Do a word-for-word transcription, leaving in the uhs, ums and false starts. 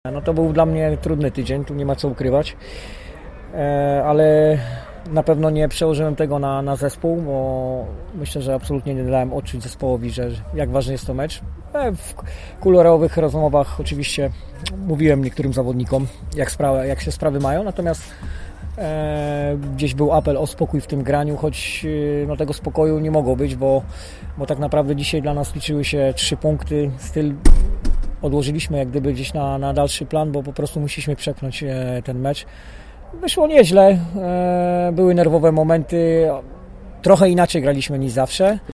No to był dla mnie trudny tydzień, tu nie ma co ukrywać, e, ale na pewno nie przełożyłem tego na, na zespół, bo myślę, że absolutnie nie dałem odczuć zespołowi, że jak ważny jest to mecz. E, w kolorowych rozmowach oczywiście mówiłem niektórym zawodnikom, jak, sprawy, jak się sprawy mają, natomiast e, gdzieś był apel o spokój w tym graniu, choć e, no, tego spokoju nie mogło być, bo, bo tak naprawdę dzisiaj dla nas liczyły się trzy punkty, styl odłożyliśmy jak gdyby gdzieś na, na dalszy plan, bo po prostu musieliśmy przepchnąć e, ten mecz. Wyszło nieźle, e, były nerwowe momenty, trochę inaczej graliśmy niż zawsze.